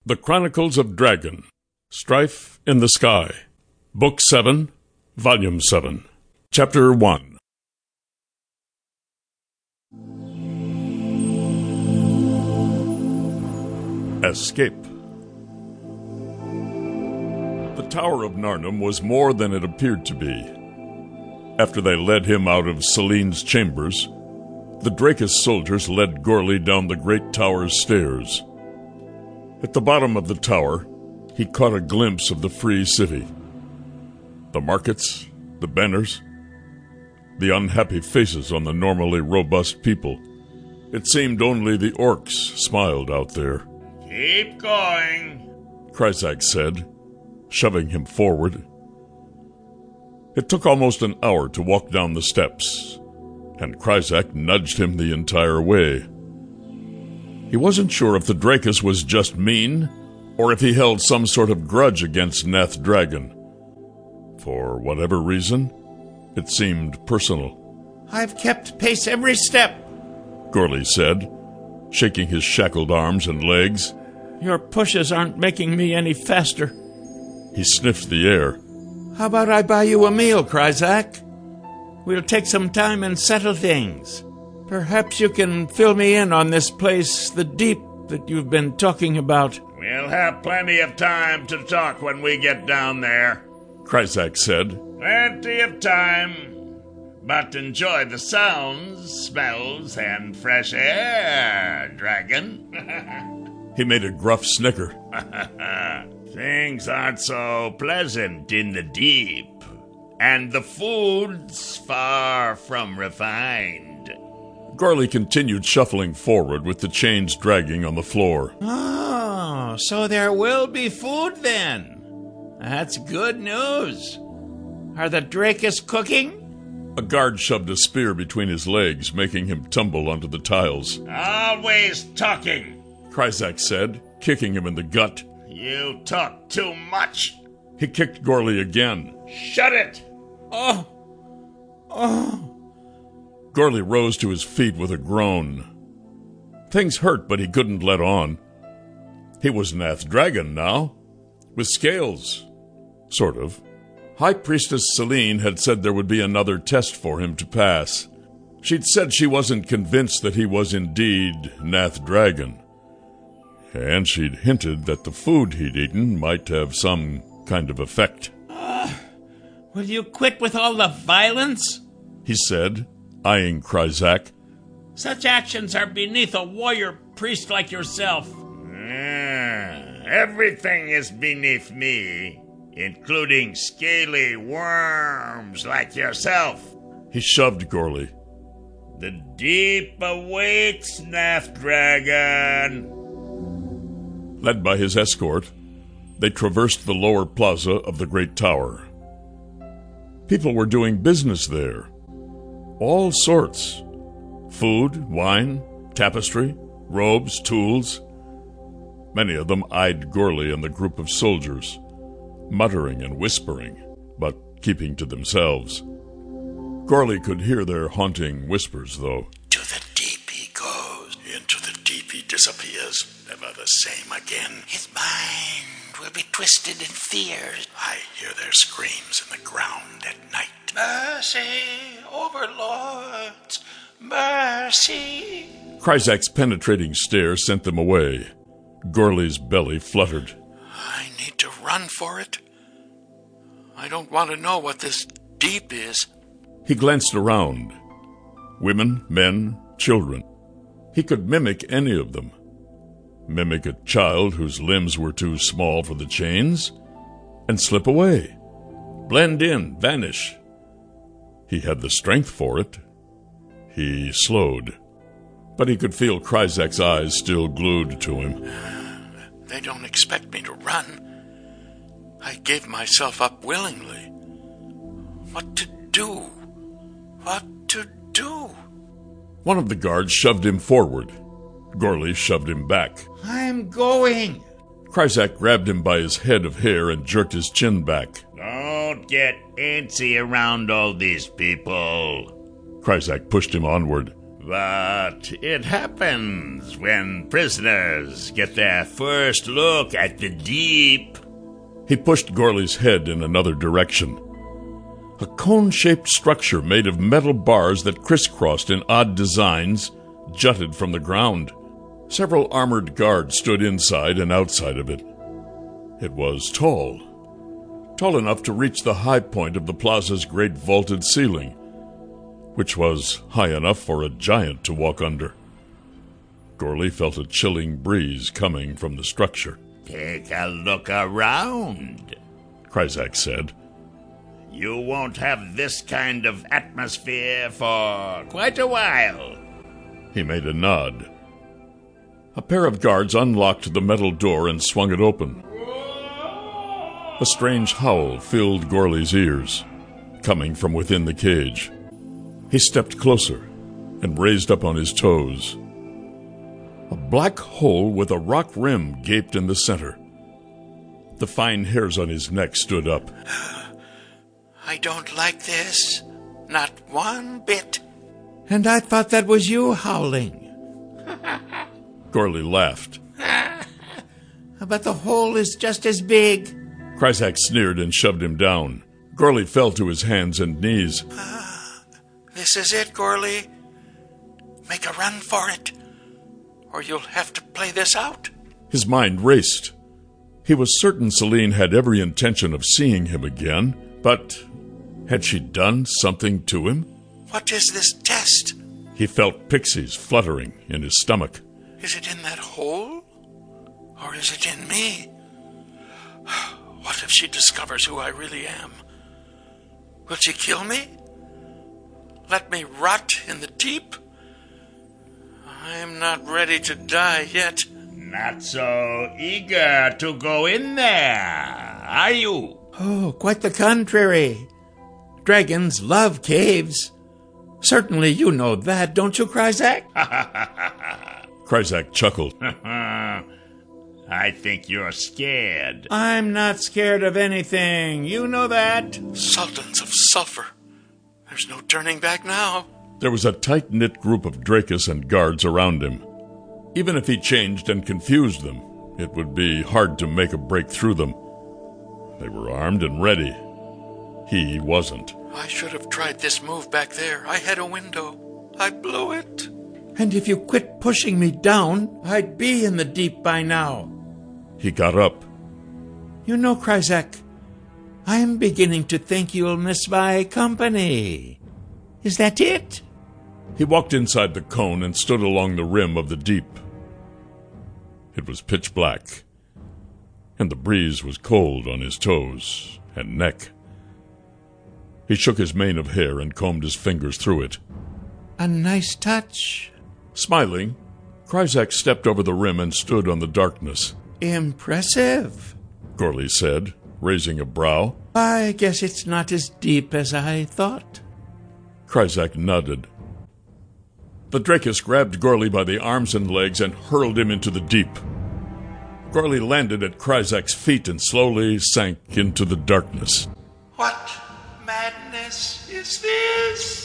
The Chronicles of Dragon, Strife in the Sky, Book 7, Volume 7, Chapter 1. Escape. The Tower of Narnum was more than it appeared to be. After they led him out of Selene's chambers, the Drakus soldiers led Gorly down the great tower's stairs. At the bottom of the tower, he caught a glimpse of the free city. The markets, the banners, the unhappy faces on the normally robust people. It seemed only the orcs smiled out there. "Keep going," Kryzak said, shoving him forward. It took almost an hour to walk down the steps, and Kryzak nudged him the entire way. He wasn't sure if the Drakus was just mean, or if he held some sort of grudge against Nath Dragon. For whatever reason, it seemed personal. "I've kept pace every step," Gorly said, shaking his shackled arms and legs. "Your pushes aren't making me any faster." He sniffed the air. "How about I buy you a meal, Kryzak? We'll take some time and settle things. Perhaps you can fill me in on this place, the Deep, that you've been talking about." "We'll have plenty of time to talk when we get down there," Kryzak said. "Plenty of time. But enjoy the sounds, smells, and fresh air, dragon." He made a gruff snicker. "Things aren't so pleasant in the Deep, and the food's far from refined." Gorly continued shuffling forward with the chains dragging on the floor. "Oh, so there will be food then. That's good news. Are the Drakus cooking?" A guard shoved a spear between his legs, making him tumble onto the tiles. "Always talking," Kryzak said, kicking him in the gut. "You talk too much." He kicked Gorly again. "Shut it!" Oh! Gorly rose to his feet with a groan. Things hurt, but he couldn't let on. He was Nath Dragon now, with scales. Sort of. High Priestess Selene had said there would be another test for him to pass. She'd said she wasn't convinced that he was indeed Nath Dragon. And she'd hinted that the food he'd eaten might have some kind of effect. Will you quit with all the violence?" he said, eyeing Kryzak. "Such actions are beneath a warrior priest like yourself." Everything is beneath me, including scaly worms like yourself." He shoved Gorly. "The Deep awaits, Nath Dragon." Led by his escort, they traversed the lower plaza of the great tower. People were doing business there. All sorts. Food, wine, tapestry, robes, tools. Many of them eyed Gorly and the group of soldiers, muttering and whispering, but keeping to themselves. Gorly could hear their haunting whispers, though. "To the deep he goes, into the deep he disappears, never the same again. His mind will be twisted in fears. I hear their screams in the ground at night. Mercy, overlords, mercy." Kryzak's penetrating stare sent them away. Gorly's belly fluttered. "I need to run for it. I don't want to know what this deep is." He glanced around. Women, men, children. He could mimic any of them. Mimic a child whose limbs were too small for the chains, and slip away. Blend in, vanish. He had the strength for it. He slowed, but he could feel Kryzak's eyes still glued to him. "They don't expect me to run. I gave myself up willingly. What to do? What to do?" One of the guards shoved him forward. Gorly shoved him back. "I'm going." Kryzak grabbed him by his head of hair and jerked his chin back. "Don't get antsy around all these people. Kryzak pushed him onward. But it happens when prisoners get their first look at the deep. He pushed Gorley's head in another direction. A cone-shaped structure made of metal bars that crisscrossed in odd designs jutted from the ground. Several armored guards stood inside and outside of it. It was tall enough to reach the high point of the plaza's great vaulted ceiling, which was high enough for a giant to walk under. Gorley felt a chilling breeze coming from the structure. Take a look around, Kryzak said. You won't have this kind of atmosphere for quite a while. He made a nod. A pair of guards unlocked the metal door and swung it open. A strange howl filled Gorley's ears, coming from within the cage. He stepped closer and raised up on his toes. A black hole with a rock rim gaped in the center. The fine hairs on his neck stood up. I don't like this. Not one bit. And I thought that was you howling. Gorley laughed. But the hole is just as big. Kryzak sneered and shoved him down. Gorley fell to his hands and knees. This is it, Gorley. Make a run for it, or you'll have to play this out. His mind raced. He was certain Celine had every intention of seeing him again, but had she done something to him? What is this test? He felt pixies fluttering in his stomach. Is it in that hole? Or is it in me? What if she discovers who I really am? Will she kill me? Let me rot in the deep? I'm not ready to die yet. Not so eager to go in there, are you? Oh, quite the contrary. Dragons love caves. Certainly you know that, don't you, Kryzak? Kryzak chuckled. I think you're scared. I'm not scared of anything. You know that. Sultans of Sulfur. There's no turning back now. There was a tight-knit group of Drakus and guards around him. Even if he changed and confused them, it would be hard to make a break through them. They were armed and ready. He wasn't. I should have tried this move back there. I had a window. I blew it. And if you quit pushing me down, I'd be in the deep by now. He got up. You know, Kryzak, I'm beginning to think you'll miss my company. Is that it? He walked inside the cone and stood along the rim of the deep. It was pitch black, and the breeze was cold on his toes and neck. He shook his mane of hair and combed his fingers through it. A nice touch. Smiling, Kryzak stepped over the rim and stood on the darkness. Impressive, Gorley said, raising a brow. I guess it's not as deep as I thought. Kryzak nodded. The Drakus grabbed Gorley by the arms and legs and hurled him into the deep. Gorley landed at Kryzak's feet and slowly sank into the darkness. What madness is this?